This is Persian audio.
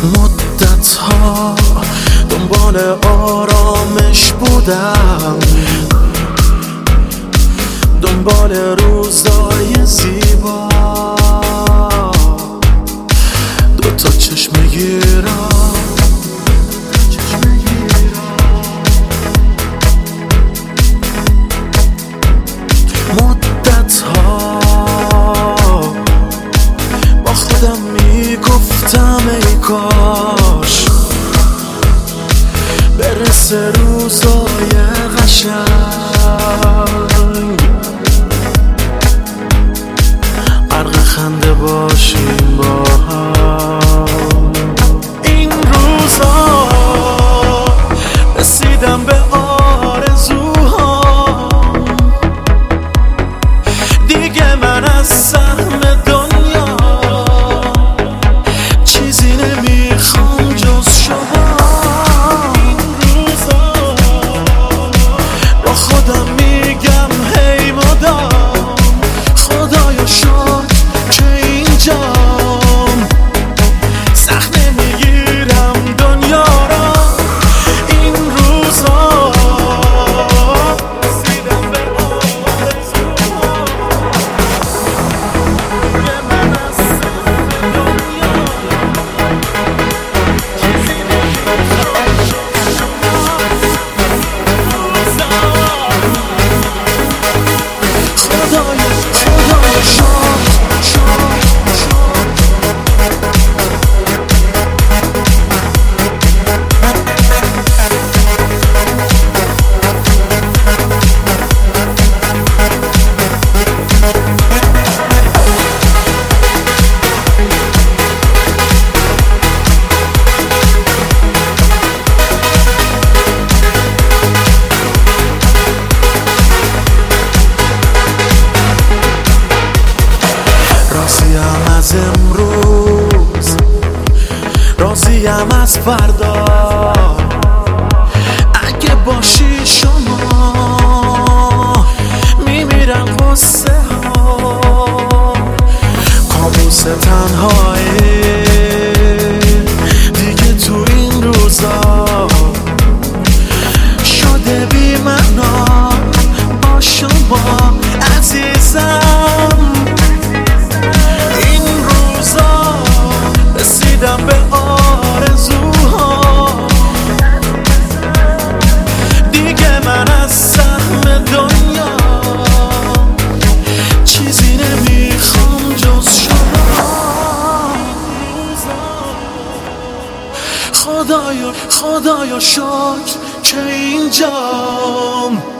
مدت ها دنبال آرامش بودم، دنبال روزای زیبا، دوتا چشم گیرم، مدت ها با خودم میگفتم ای کاش برسه روزای قشنگ، غرق خنده باشیم با هم. این روزا رسیدم به آرزوهام، دیگه من از سهم دنیا چیزی نمیخوام جز شما. این روزا با خودم میگم هی مدام خدایا شد که اینجام، سخت نمیگیرم دنیا را. این روزا رسیدم به آرزوهام، دیگه من از سهم دنیا چیزی نمیخوام جز شما. خدایا شد راضیم از امروز، راضیم از فردا، اگه باشی شما میمیرم غصه ها. کابوس تنهایی دیگه تو این روزا شده بی معنا با شما عزیزم. این روزا رسیدم به آرزوهام، دیگه من از سهم دنیا چیزی نمیخوام جز شما. خدایا شکر که اینجام،